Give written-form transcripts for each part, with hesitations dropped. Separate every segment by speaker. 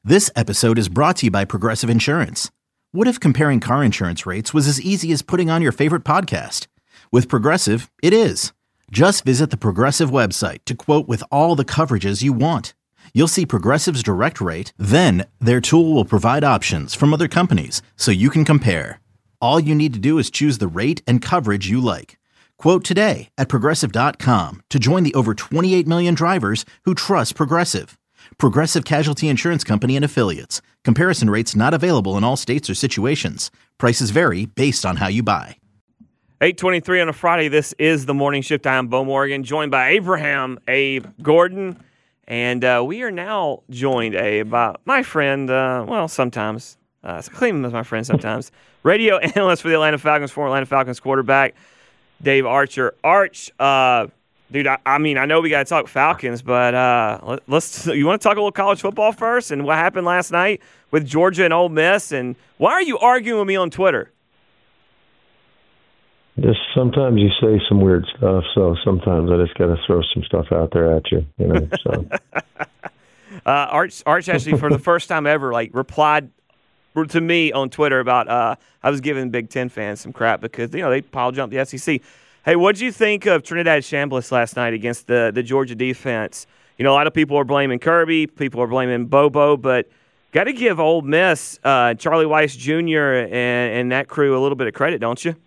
Speaker 1: This episode is brought to you by Progressive Insurance. What if comparing car insurance rates was as easy as putting on your favorite podcast? With Progressive, it is. Just visit the Progressive website to quote with all the coverages you want. You'll see Progressive's direct rate, then their tool will provide options from other companies so you can compare. All you need to do is choose the rate and coverage you like. Quote today at Progressive.com to join the over 28 million drivers who trust Progressive. Progressive Casualty Insurance Company and Affiliates. Comparison rates not available in all states or situations. Prices vary based on how you buy.
Speaker 2: 8:23 on a Friday. This is the Morning Shift. I am Bo Morgan, joined by Abraham Abe Gordon. And we are now joined, by my friend, sometimes. I claim him as my friend sometimes. Radio analyst for the Atlanta Falcons, former Atlanta Falcons quarterback, Dave Archer. Arch, dude, I know we got to talk Falcons, but you want to talk a little college football first and what happened last night with Georgia and Ole Miss? And why are you arguing with me on Twitter?
Speaker 3: Just sometimes you say some weird stuff, so sometimes I just got to throw some stuff out there at you, So,
Speaker 2: Arch actually, for the first time ever, replied to me on Twitter about I was giving Big Ten fans some crap because they pile jumped the SEC. Hey, what did you think of Trinidad Chambliss last night against the Georgia defense? A lot of people are blaming Kirby, people are blaming Bobo, but got to give Ole Miss, Charlie Weiss Jr. and that crew a little bit of credit, don't you?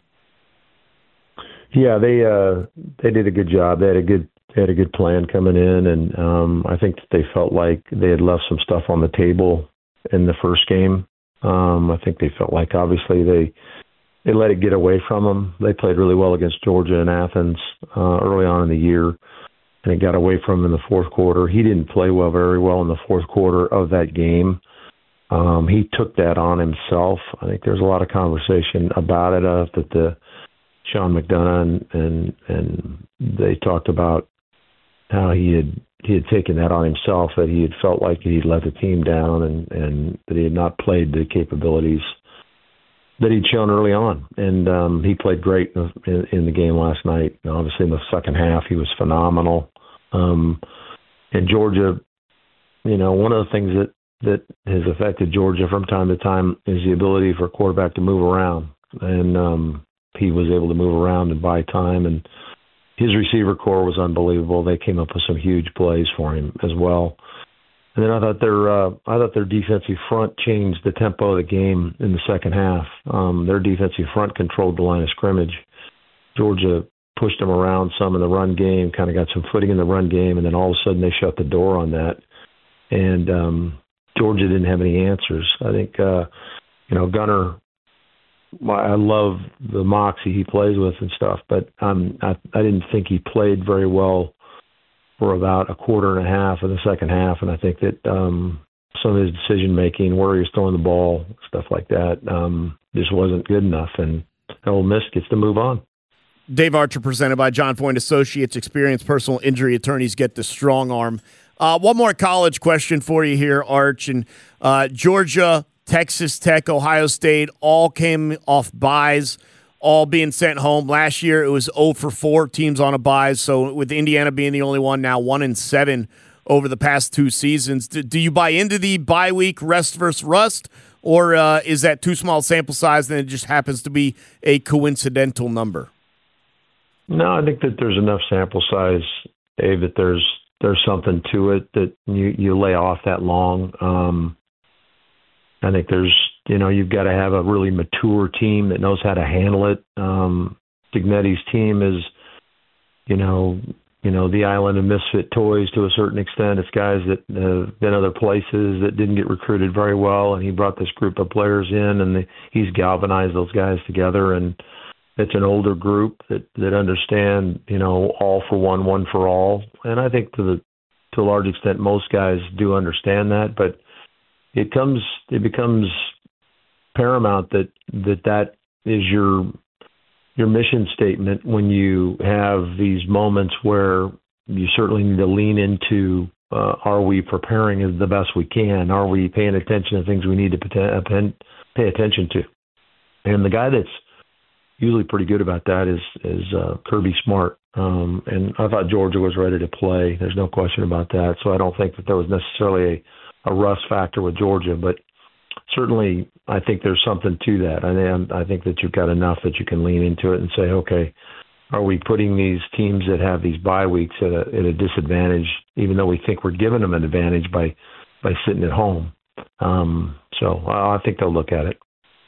Speaker 3: Yeah, they did a good job. They had a good plan coming in, and I think that they felt like they had left some stuff on the table in the first game. I think they felt like obviously they let it get away from them. They played really well against Georgia and Athens early on in the year, and it got away from him in the fourth quarter. He didn't play very well in the fourth quarter of that game. He took that on himself. I think there's a lot of conversation about it that the Sean McDonough and they talked about how he had taken that on himself, that he had felt like he'd let the team down and that he had not played the capabilities that he'd shown early on. And he played great in the game last night. And obviously in the second half, he was phenomenal. And Georgia, one of the things that has affected Georgia from time to time is the ability for a quarterback to move around. And he was able to move around and buy time. And his receiver core was unbelievable. They came up with some huge plays for him as well. And then I thought their defensive front changed the tempo of the game in the second half. Their defensive front controlled the line of scrimmage. Georgia pushed them around some in the run game, kind of got some footing in the run game, and then all of a sudden they shut the door on that. And Georgia didn't have any answers. I think, Gunner, I love the moxie he plays with and stuff, but I didn't think he played very well for about a quarter and a half of the second half, and I think that some of his decision-making, where he was throwing the ball, stuff like that, just wasn't good enough, and Ole Miss gets to move on.
Speaker 4: Dave Archer, presented by John Foyne Associates, experienced personal injury attorneys, get the strong arm. One more college question for you here, Arch, and Georgia, Texas Tech, Ohio State, all came off byes, all being sent home. Last year it was 0 for 4 teams on a bye, so with Indiana being the only one now, 1-7 over the past 2 seasons. Do you buy into the bye week rest versus rust, or is that too small sample size and it just happens to be a coincidental number?
Speaker 3: No, I think that there's enough sample size, Dave, that there's something to it that you lay off that long. I think you've got to have a really mature team that knows how to handle it. Signetti's team is, the island of misfit toys to a certain extent. It's guys that have been other places that didn't get recruited very well, and he brought this group of players in, and he's galvanized those guys together. And it's an older group that understand, all for one for all. And I think to a large extent, most guys do understand that, but it becomes paramount that is your mission statement when you have these moments where you certainly need to lean into, are we preparing the best we can? Are we paying attention to things we need to pay attention to? And the guy that's usually pretty good about that is Kirby Smart. And I thought Georgia was ready to play. There's no question about that. So I don't think that there was necessarily a rust factor with Georgia, but certainly I think there's something to that. I think that you've got enough that you can lean into it and say, okay, are we putting these teams that have these bye weeks at a disadvantage, even though we think we're giving them an advantage by sitting at home? So I think they'll look at it.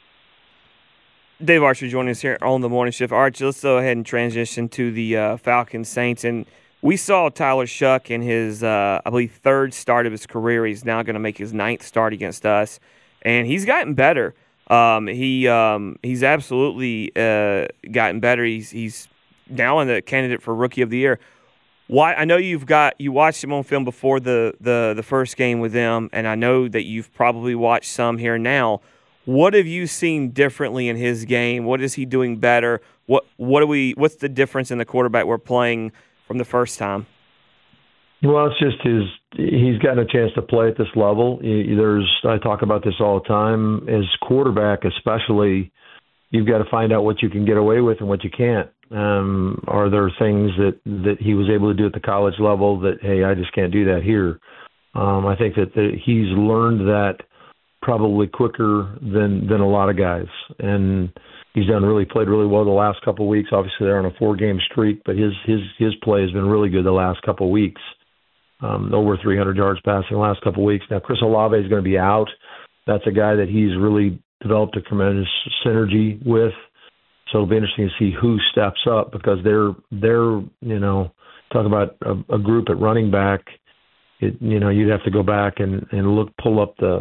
Speaker 2: Dave Archer joining us here on the Morning Shift. Arch, let's go ahead and transition to the Falcons Saints. And we saw Tyler Shuck in his, I believe, third start of his career. He's now going to make his ninth start against us. And he's gotten better. He's absolutely gotten better. He's now in the candidate for Rookie of the Year. Why? I know you watched him on film before the first game with them, and I know that you've probably watched some here now. What have you seen differently in his game? What is he doing better? What's the difference in the quarterback we're playing from the first time?
Speaker 3: Well, it's just he's gotten a chance to play at this level. I talk about this all the time. As quarterback, especially, you've got to find out what you can get away with and what you can't. Are there things that he was able to do at the college level that, hey, I just can't do that here? I think that he's learned that probably quicker than a lot of guys. And he's played really well the last couple of weeks. Obviously, they're on a 4-game streak, but his play has been really good the last couple of weeks. Over 300 yards passing the last couple of weeks. Now, Chris Olave is going to be out. That's a guy that he's really developed a tremendous synergy with. So it'll be interesting to see who steps up, because they're talk about a group at running back. You'd have to go back and pull up the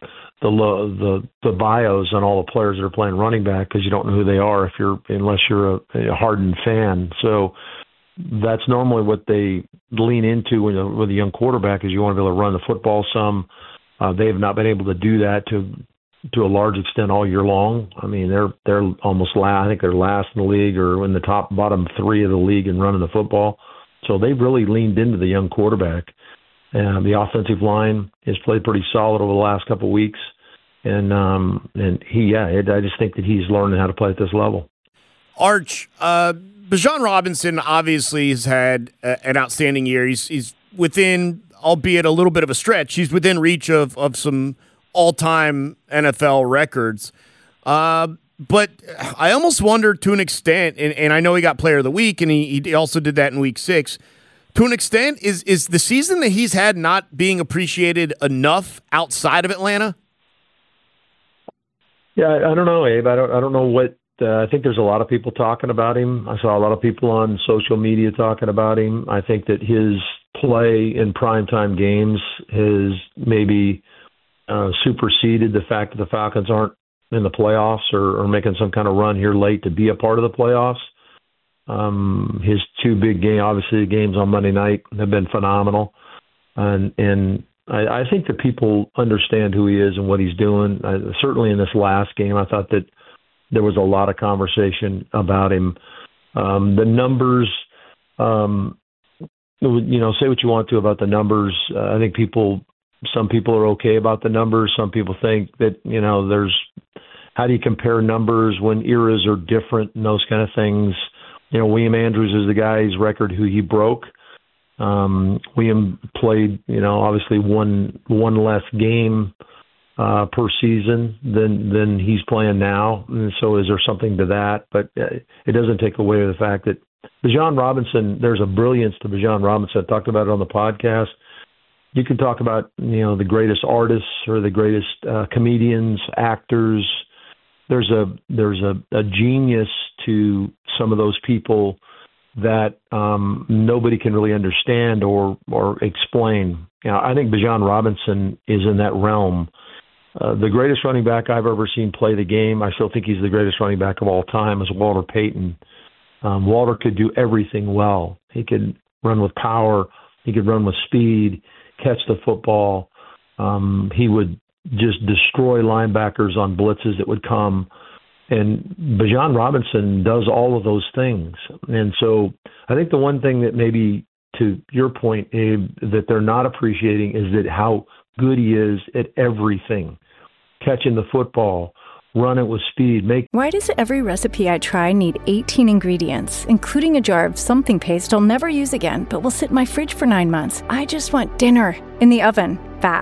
Speaker 3: bios on all the players that are playing running back, because you don't know who they are unless you're a hardened fan. So that's normally what they lean into with a young quarterback, is you want to be able to run the football some. They have not been able to do that to a large extent all year long. I mean, they're almost last. I think they're last in the league, or in the bottom 3 of the league in running the football. So they've really leaned into the young quarterback. And the offensive line has played pretty solid over the last couple of weeks. And I just think that he's learning how to play at this level.
Speaker 4: Arch, Bijan Robinson obviously has had an outstanding year. He's within, albeit a little bit of a stretch, he's within reach of some all-time NFL records. But I almost wonder, to an extent, and I know he got Player of the Week, and he also did that in Week 6. To an extent, is the season that he's had not being appreciated enough outside of Atlanta?
Speaker 3: Yeah, I don't know, Abe. I don't know what. I think there's a lot of people talking about him. I saw a lot of people on social media talking about him. I think that his play in primetime games has maybe superseded the fact that the Falcons aren't in the playoffs or making some kind of run here late to be a part of the playoffs. His 2 big games, obviously the games on Monday night, have been phenomenal. And I think that people understand who he is and what he's doing. Certainly in this last game, I thought that there was a lot of conversation about him. The numbers, say what you want to about the numbers. I think some people are okay about the numbers. Some people think that, how do you compare numbers when eras are different and those kind of things. William Andrews is the guy's record who he broke. William played, obviously one less game per season than he's playing now. And so is there something to that? But it doesn't take away the fact that Bijan Robinson, there's a brilliance to Bijan Robinson. I talked about it on the podcast. You can talk about, the greatest artists or the greatest comedians, actors. There's a genius to some of those people that nobody can really understand or explain. I think Bijan Robinson is in that realm. The greatest running back I've ever seen play the game, I still think he's the greatest running back of all time, is Walter Payton. Walter could do everything well. He could run with power. He could run with speed, catch the football. He would just destroy linebackers on blitzes that would come. And Bijan Robinson does all of those things. And so I think the one thing that maybe, to your point, Abe, that they're not appreciating is that how good he is at everything. Catching the football, running with speed.
Speaker 5: Why does every recipe I try need 18 ingredients, including a jar of something paste I'll never use again, but will sit in my fridge for 9 months? I just want dinner in the oven, fast.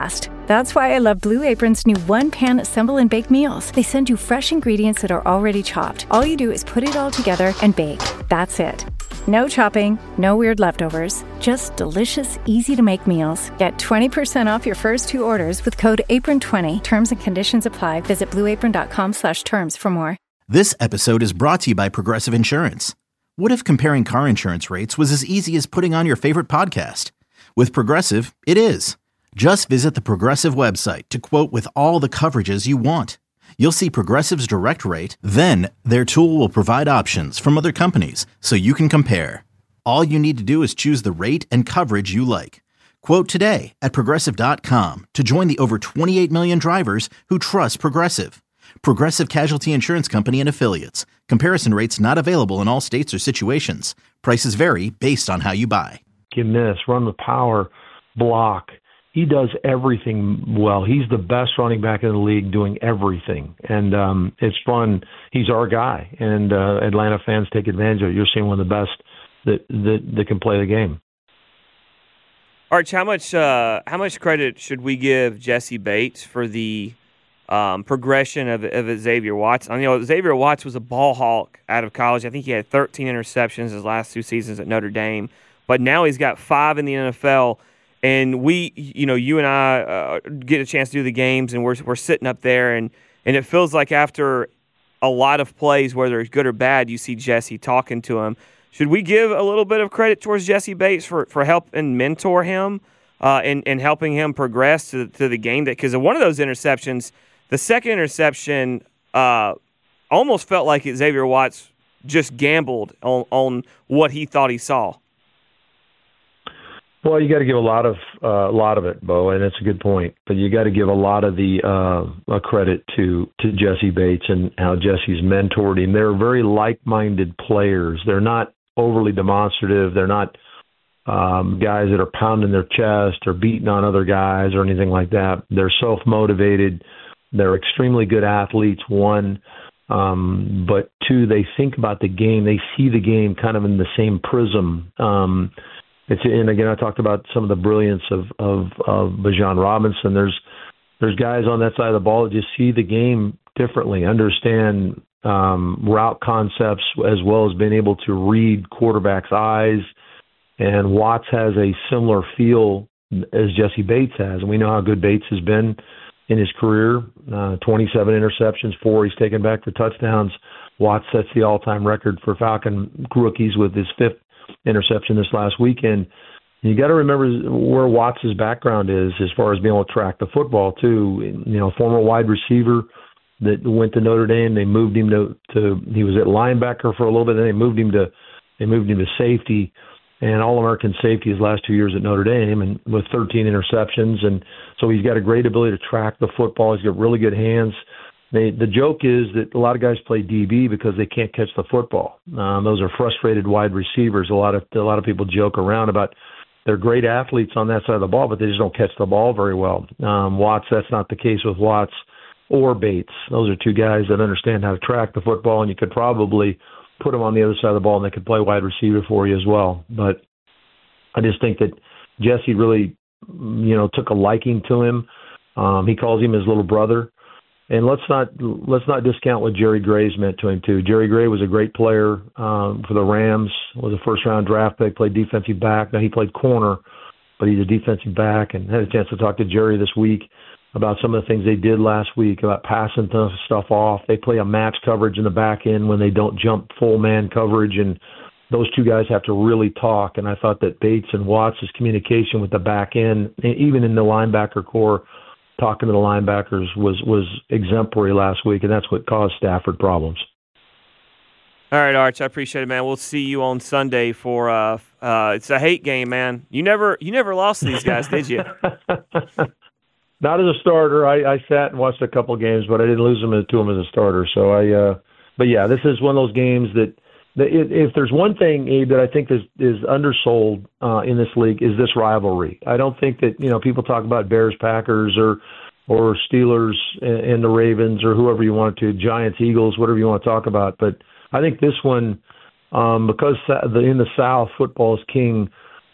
Speaker 5: That's why I love Blue Apron's new one-pan assemble and bake meals. They send you fresh ingredients that are already chopped. All you do is put it all together and bake. That's it. No chopping, no weird leftovers, just delicious, easy-to-make meals. Get 20% off your first 2 orders with code APRON20. Terms and conditions apply. Visit blueapron.com/terms for more.
Speaker 1: This episode is brought to you by Progressive Insurance. What if comparing car insurance rates was as easy as putting on your favorite podcast? With Progressive, it is. Just visit the Progressive website to quote with all the coverages you want. You'll see Progressive's direct rate, then their tool will provide options from other companies so you can compare. All you need to do is choose the rate and coverage you like. Quote today at Progressive.com to join the over 28 million drivers who trust Progressive. Progressive Casualty Insurance Company and Affiliates. Comparison rates not available in all states or situations. Prices vary based on how you buy.
Speaker 3: Can miss, run with power, block. He does everything well. He's the best running back in the league doing everything. And it's fun. He's our guy. And Atlanta fans take advantage of it. You're seeing one of the best that can play the game.
Speaker 2: Arch, how much credit should we give Jesse Bates for the progression of Xavier Watts? I mean, Xavier Watts was a ball hawk out of college. I think he had 13 interceptions his last 2 seasons at Notre Dame. But now he's got 5 in the NFL. And you and I get a chance to do the games, and we're sitting up there, and it feels like after a lot of plays, whether it's good or bad, you see Jesse talking to him. Should we give a little bit of credit towards Jesse Bates for helping mentor him and helping him progress to the game? Because one of those interceptions, the second interception, almost felt like Xavier Watts just gambled on what he thought he saw.
Speaker 3: Well, you got to give a lot of it, Bo, and it's a good point. But you got to give a lot of the credit to Jesse Bates and how Jesse's mentored him. They're very like-minded players. They're not overly demonstrative. They're not guys that are pounding their chest or beating on other guys or anything like that. They're self-motivated. They're extremely good athletes, one. But two, they think about the game. They see the game kind of in the same prism. And again, I talked about some of the brilliance of Bijan Robinson. There's guys on that side of the ball that just see the game differently, understand route concepts as well as being able to read quarterbacks' eyes. And Watts has a similar feel as Jesse Bates has, and we know how good Bates has been in his career. 27 interceptions, 4 he's taken back for touchdowns. Watts sets the all-time record for Falcon rookies with his 5th interception this last weekend. You got to remember where Watts' background is as far as being able to track the football too. Former wide receiver that went to Notre Dame. They moved him to he was at linebacker for a little bit. Then they moved him to safety, and All-American safety his last 2 years at Notre Dame, and with 13 interceptions. And so he's got a great ability to track the football. He's got really good hands. The joke is that a lot of guys play DB because they can't catch the football. Those are frustrated wide receivers. A lot of people joke around about they're great athletes on that side of the ball, but they just don't catch the ball very well. Watts, that's not the case with Watts or Bates. Those are 2 guys that understand how to track the football, and you could probably put them on the other side of the ball, and they could play wide receiver for you as well. But I just think that Jesse really, took a liking to him. He calls him his little brother. And let's not discount what Jerry Gray's meant to him too. Jerry Gray was a great player for the Rams. Was a first-round draft pick. Played defensive back. Now he played corner, but he's a defensive back. And had a chance to talk to Jerry this week about some of the things they did last week about passing stuff off. They play a match coverage in the back end when they don't jump full man coverage, and those 2 guys have to really talk. And I thought that Bates and Watts' communication with the back end, even in the linebacker core, talking to the linebackers was exemplary last week, and that's what caused Stafford problems.
Speaker 2: All right, Arch, I appreciate it, man. We'll see you on Sunday for it's a hate game, man. You never lost to these guys, did you?
Speaker 3: Not as a starter. I sat and watched a couple games, but I didn't lose them to him as a starter. So but yeah, this is one of those games that if there's one thing, Abe, that I think is undersold in this league is this rivalry. I don't think that people talk about Bears, Packers, or Steelers and the Ravens, or whoever you want to, Giants, Eagles, whatever you want to talk about. But I think this one, because in the South football is king,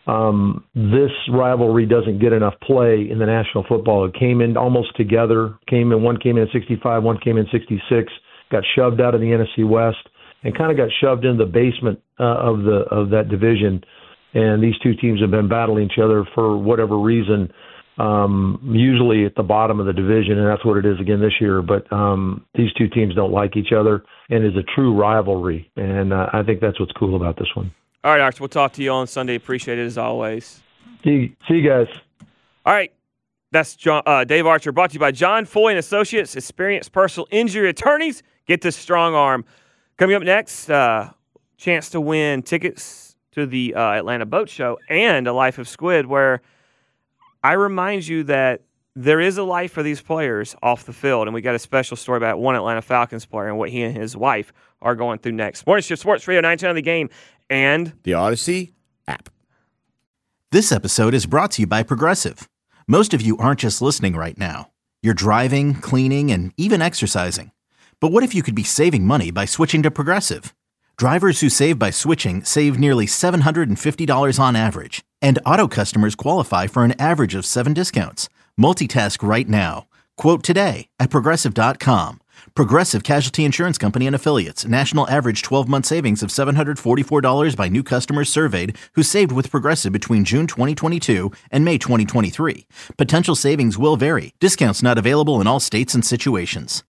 Speaker 3: this rivalry doesn't get enough play in the National Football. It came in almost together. One came in 65, one came in 66. Got shoved out of the NFC West and kind of got shoved into the basement of that division. And these two teams have been battling each other for whatever reason. Usually at the bottom of the division, and that's what it is again this year. But these two teams don't like each other, and is a true rivalry. And I think that's what's cool about this one.
Speaker 2: All right, Arch, we'll talk to you on Sunday. Appreciate it as always.
Speaker 3: See you guys.
Speaker 2: All right, that's Dave Archer, brought to you by John Foy & Associates, experienced personal injury attorneys. Get the strong arm. Coming up next, chance to win tickets to the Atlanta Boat Show and A Life of Squid, where I remind you that there is a life for these players off the field, and we got a special story about one Atlanta Falcons player and what he and his wife are going through next. Morning Shift Sports Radio 910 The Game and
Speaker 4: the Odyssey app.
Speaker 1: This episode is brought to you by Progressive. Most of you aren't just listening right now. You're driving, cleaning, and even exercising. But what if you could be saving money by switching to Progressive? Drivers who save by switching save nearly $750 on average, and auto customers qualify for an average of 7 discounts. Multitask right now. Quote today at Progressive.com. Progressive Casualty Insurance Company and Affiliates. National average 12-month savings of $744 by new customers surveyed who saved with Progressive between June 2022 and May 2023. Potential savings will vary. Discounts not available in all states and situations.